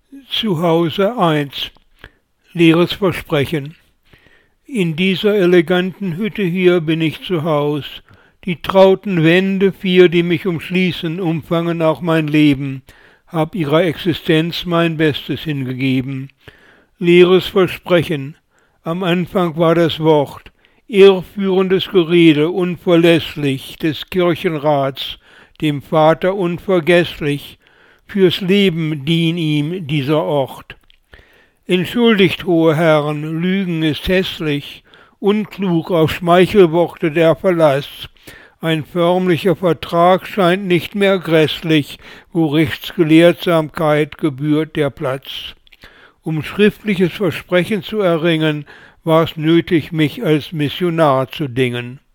Zuhause 1. Leeres Versprechen. In dieser eleganten Hütte hier bin ich zu Haus. Die trauten Wände 4, die mich umschließen, umfangen auch mein Leben, hab ihrer Existenz mein Bestes hingegeben. Leeres Versprechen. Am Anfang war das Wort, irrführendes Gerede, unverlässlich, des Kirchenrats, dem Vater unvergesslich, fürs Leben dien ihm dieser Ort. Entschuldigt, hohe Herren, Lügen ist hässlich, unklug auf Schmeichelworte der Verlass. Ein förmlicher Vertrag scheint nicht mehr grässlich, wo Rechtsgelehrsamkeit gebührt der Platz. Um schriftliches Versprechen zu erringen, war's nötig, mich als Missionar zu dingen.